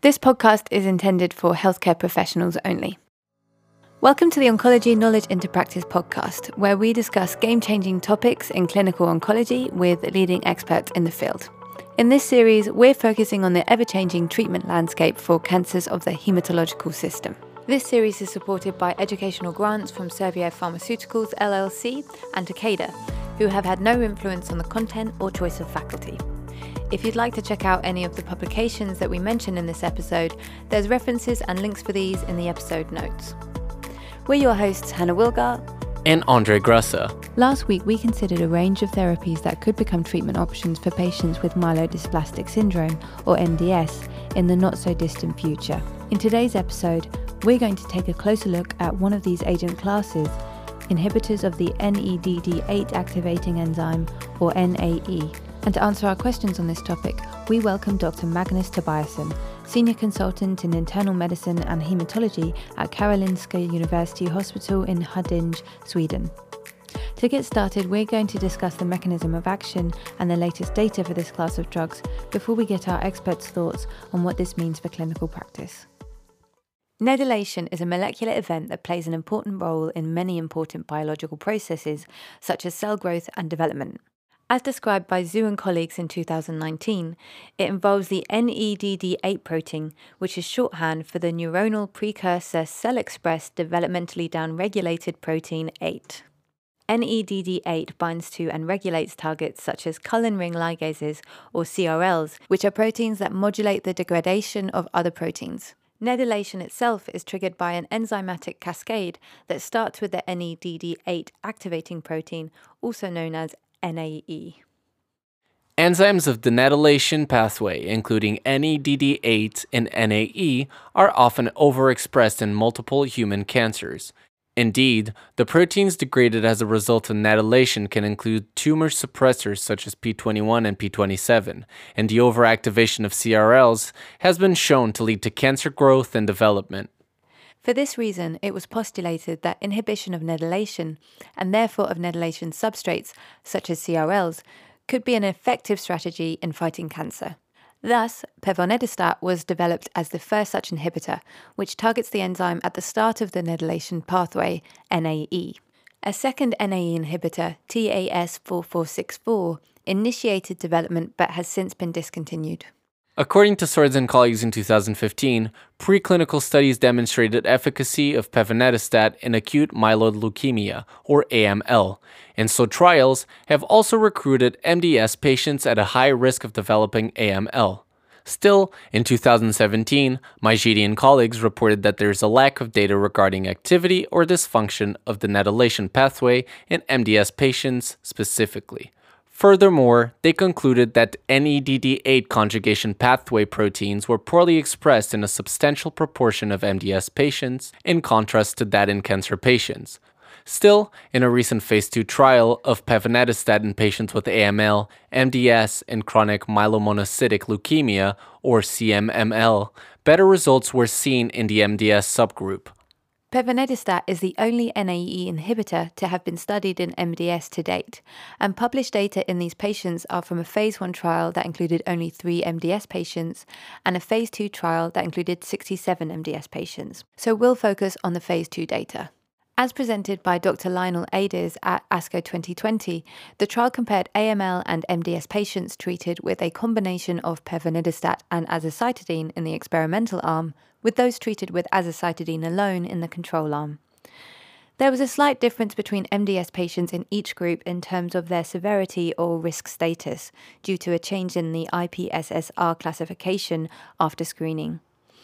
This podcast is intended for healthcare professionals only. Welcome to the Oncology Knowledge into Practice podcast, where we discuss game-changing topics in clinical oncology with leading experts in the field. In this series, we're focusing on the ever-changing treatment landscape for cancers of the hematological system. This series is supported by educational grants from Servier Pharmaceuticals LLC and Takeda, who have had no influence on the content or choice of faculty. If you'd like to check out any of the publications that we mention in this episode, there's references and links for these in the episode notes. We're your hosts, Hannah Wilgar and Andre Grassa. Last week, we considered a range of therapies that could become treatment options for patients with myelodysplastic syndrome, or MDS, in the not-so-distant future. In today's episode, we're going to take a closer look at one of these agent classes, inhibitors of the NEDD8 activating enzyme, or NAE. And to answer our questions on this topic, we welcome Dr. Magnus Tobiasson, Senior Consultant in Internal Medicine and Hematology at Karolinska University Hospital in Huddinge, Sweden. To get started, we're going to discuss the mechanism of action and the latest data for this class of drugs before we get our experts' thoughts on what this means for clinical practice. NEDylation is a molecular event that plays an important role in many important biological processes, such as cell growth and development. As described by Zhu and colleagues in 2019, it involves the NEDD8 protein, which is shorthand for the neuronal precursor cell-expressed developmentally downregulated protein 8. NEDD8 binds to and regulates targets such as cullen ring ligases, or CRLs, which are proteins that modulate the degradation of other proteins. NEDylation itself is triggered by an enzymatic cascade that starts with the NEDD8 activating protein, also known as NAE. Enzymes of the NEDylation pathway, including NEDD8 and NAE, are often overexpressed in multiple human cancers. Indeed, the proteins degraded as a result of NEDylation can include tumor suppressors such as P21 and P27, and the overactivation of CRLs has been shown to lead to cancer growth and development. For this reason, it was postulated that inhibition of NEDylation, and therefore of NEDylation substrates, such as CRLs, could be an effective strategy in fighting cancer. Thus, pevonedistat was developed as the first such inhibitor, which targets the enzyme at the start of the NEDylation pathway, NAE. A second NAE inhibitor, TAS4464, initiated development but has since been discontinued. According to Swords and colleagues in 2015, preclinical studies demonstrated efficacy of pevonedistat in acute myeloid leukemia, or AML, and so trials have also recruited MDS patients at a high risk of developing AML. Still, in 2017, Majidi and colleagues reported that there is a lack of data regarding activity or dysfunction of the NEDylation pathway in MDS patients specifically. Furthermore, they concluded that NEDD8 conjugation pathway proteins were poorly expressed in a substantial proportion of MDS patients, in contrast to that in cancer patients. Still, in a recent phase 2 trial of pevonedistat in patients with AML, MDS, and chronic myelomonocytic leukemia, or CMML, better results were seen in the MDS subgroup. Pevonedistat is the only NAE inhibitor to have been studied in MDS to date, and published data in these patients are from a phase 1 trial that included only 3 MDS patients and a phase 2 trial that included 67 MDS patients. So we'll focus on the phase 2 data. As presented by Dr. Lionel Ades at ASCO 2020, the trial compared AML and MDS patients treated with a combination of pevonedistat and azacitidine in the experimental arm with those treated with azacitidine alone in the control arm. There was a slight difference between MDS patients in each group in terms of their severity or risk status due to a change in the IPSS-R classification after screening.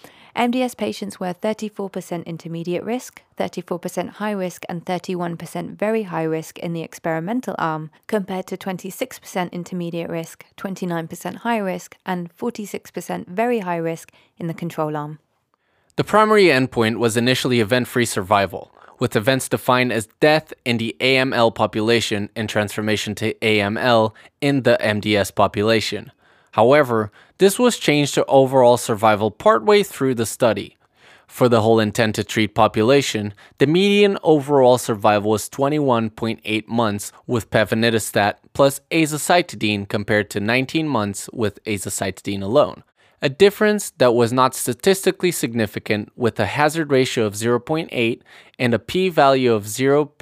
MDS patients were 34% intermediate risk, 34% high risk, and 31% very high risk in the experimental arm, compared to 26% intermediate risk, 29% high risk, and 46% very high risk in the control arm. The primary endpoint was initially event-free survival, with events defined as death in the AML population and transformation to AML in the MDS population. However, this was changed to overall survival partway through the study. For the whole intent to treat population, the median overall survival was 21.8 months with pevonedistat plus azacitidine compared to 19 months with azacitidine alone. a difference that was not statistically significant with a hazard ratio of 0.8 and a p-value of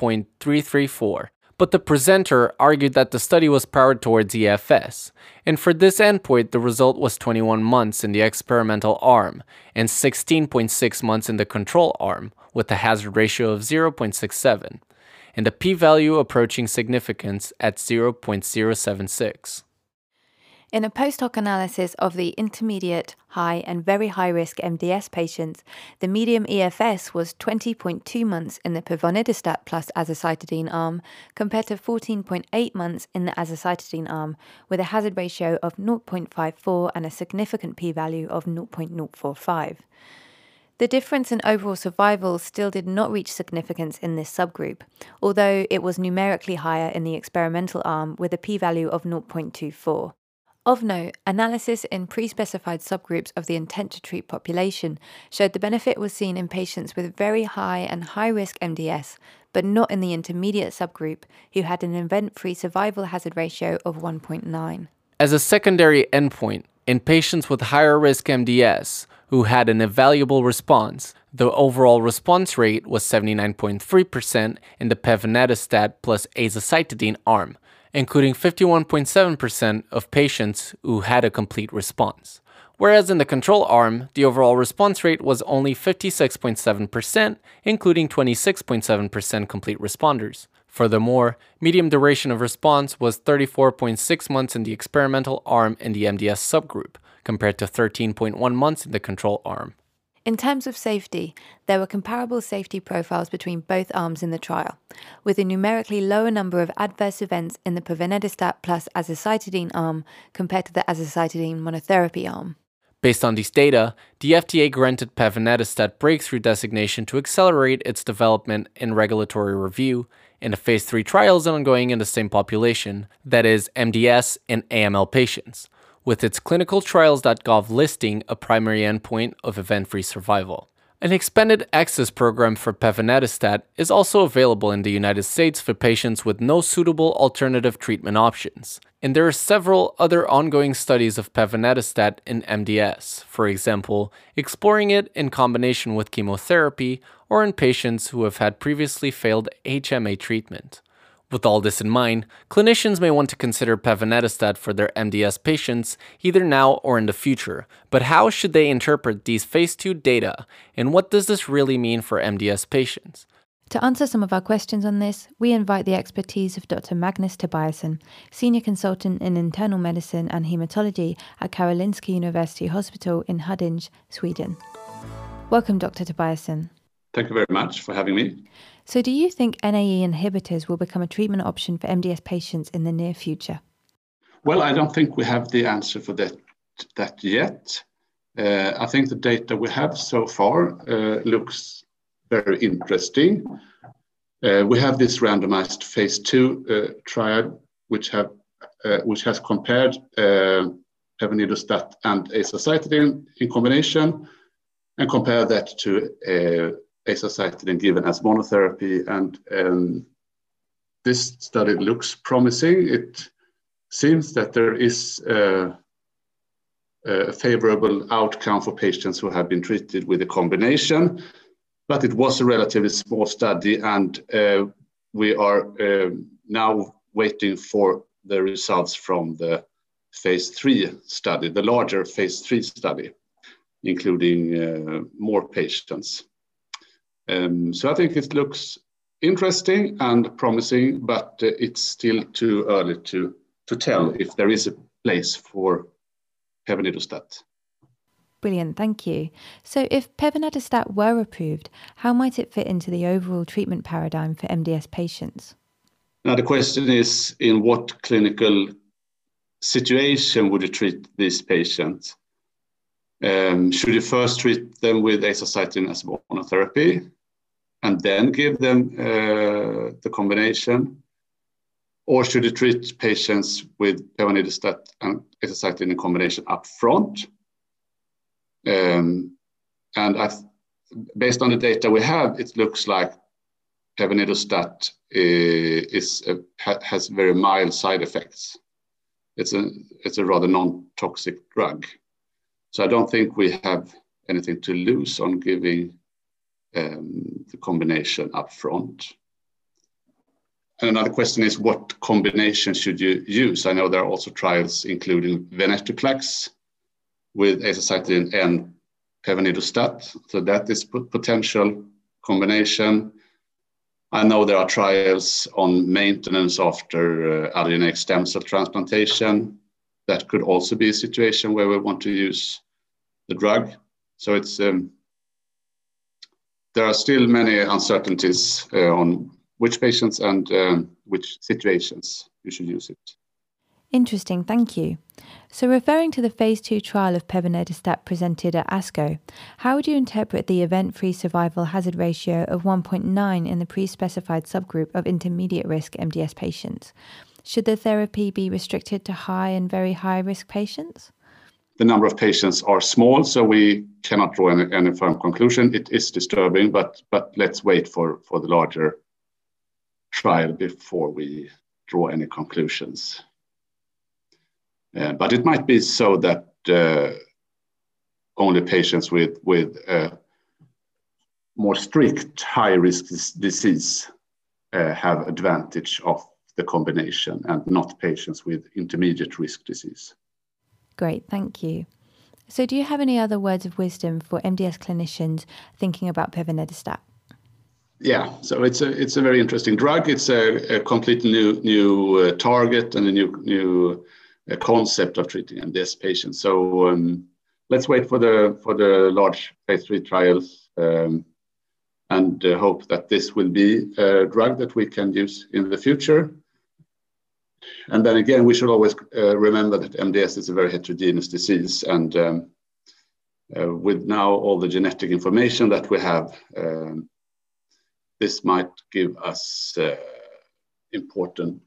0.334. But the presenter argued that the study was powered towards EFS, and for this endpoint the result was 21 months in the experimental arm and 16.6 months in the control arm, with a hazard ratio of 0.67, and a p-value approaching significance at 0.076. In a post-hoc analysis of the intermediate, high and very high-risk MDS patients, the median EFS was 20.2 months in the pevonedistat plus azacitidine arm compared to 14.8 months in the azacitidine arm, with a hazard ratio of 0.54 and a significant p-value of 0.045. The difference in overall survival still did not reach significance in this subgroup, although it was numerically higher in the experimental arm with a p-value of 0.24. Of note, analysis in pre-specified subgroups of the intent-to-treat population showed the benefit was seen in patients with very high and high-risk MDS, but not in the intermediate subgroup, who had an event-free survival hazard ratio of 1.9. As a secondary endpoint, in patients with higher risk MDS who had an evaluable response, the overall response rate was 79.3% in the pevonedistat plus azacitidine arm, including 51.7% of patients who had a complete response. Whereas in the control arm, the overall response rate was only 56.7%, including 26.7% complete responders. Furthermore, median duration of response was 34.6 months in the experimental arm in the MDS subgroup, compared to 13.1 months in the control arm. In terms of safety, there were comparable safety profiles between both arms in the trial, with a numerically lower number of adverse events in the pevonedistat plus azacitidine arm compared to the azacitidine monotherapy arm. Based on these data, the FDA granted pevonedistat breakthrough designation to accelerate its development in regulatory review, and a phase 3 trial is ongoing in the same population, that is, MDS and AML patients, with its clinicaltrials.gov listing a primary endpoint of event-free survival. An expanded access program for pevonedistat is also available in the United States for patients with no suitable alternative treatment options. And there are several other ongoing studies of pevonedistat in MDS, for example, exploring it in combination with chemotherapy or in patients who have had previously failed HMA treatment. With all this in mind, clinicians may want to consider pevonedistat for their MDS patients either now or in the future, but how should they interpret these phase 2 data, and what does this really mean for MDS patients? To answer some of our questions on this, we invite the expertise of Dr. Magnus Tobiasson, Senior Consultant in Internal Medicine and Hematology at Karolinska University Hospital in Huddinge, Sweden. Welcome, Dr. Tobiasson. Thank you very much for having me. So do you think NAE inhibitors will become a treatment option for MDS patients in the near future? Well, I don't think we have the answer for that yet. I think the data we have so far looks very interesting. We have this randomized phase 2 trial, which has compared pevonedistat and azacitidine in combination, and compared that to azacitidine given as monotherapy, and this study looks promising. It seems that there is a favorable outcome for patients who have been treated with a combination, but it was a relatively small study, and we are now waiting for the results from the phase 3 study, the larger phase 3 study, including more patients. So I think it looks interesting and promising, but it's still too early to tell if there is a place for pevonedistat. Brilliant, thank you. So if pevonedistat were approved, how might it fit into the overall treatment paradigm for MDS patients? Now the question is, in what clinical situation would you treat these patients? Should you first treat them with azacitidine as monotherapy and then give them the combination? Or should you treat patients with pevonedistat and azacitidine in combination up front? Based on the data we have, it looks like pevonedistat has very mild side effects. It's a rather non-toxic drug. So I don't think we have anything to lose on giving the combination up front. And another question is, what combination should you use? I know there are also trials including venetoclax with azacitidine and pevonedistat. So that is potential combination. I know there are trials on maintenance after allogeneic stem cell transplantation. That could also be a situation where we want to use the drug. So it's there are still many uncertainties on which patients and which situations you should use it. Interesting, thank you. So referring to the phase 2 trial of pevonedistat presented at ASCO, how would you interpret the event-free survival hazard ratio of 1.9 in the pre-specified subgroup of intermediate risk MDS patients? Should the therapy be restricted to high and very high risk patients? The number of patients are small, so we cannot draw any firm conclusion. It is disturbing, but let's wait for the larger trial before we draw any conclusions. But it might be so that only patients with more strict high-risk disease have advantage of the combination, and not patients with intermediate risk disease. Great, thank you. So do you have any other words of wisdom for MDS clinicians thinking about pevonedistat? Yeah, so it's a very interesting drug. It's a completely new target and a new concept of treating MDS patients. So let's wait for the large phase 3 trials and hope that this will be a drug that we can use in the future. And then again, we should always remember that MDS is a very heterogeneous disease, and with now all the genetic information that we have, this might give us important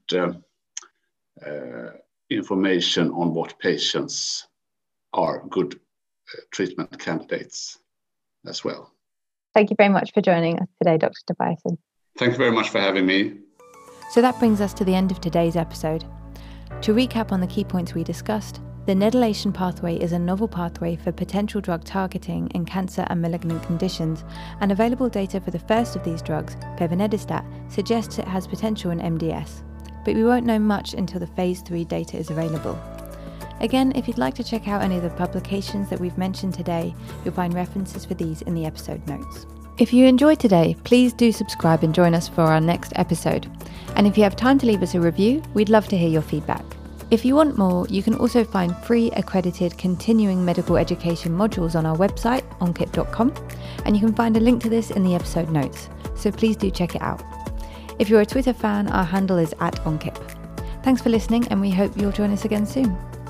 information on what patients are good treatment candidates as well. Thank you very much for joining us today, Dr. Tobiasen. Thank you very much for having me. So that brings us to the end of today's episode. To recap on the key points we discussed, the NEDylation pathway is a novel pathway for potential drug targeting in cancer and malignant conditions, and available data for the first of these drugs, pevonedistat, suggests it has potential in MDS. But we won't know much until the phase 3 data is available. Again, if you'd like to check out any of the publications that we've mentioned today, you'll find references for these in the episode notes. If you enjoyed today, please do subscribe and join us for our next episode. And if you have time to leave us a review, we'd love to hear your feedback. If you want more, you can also find free accredited continuing medical education modules on our website, onkip.com, and you can find a link to this in the episode notes, so please do check it out. If you're a Twitter fan, our handle is @onkip. Thanks for listening, and we hope you'll join us again soon.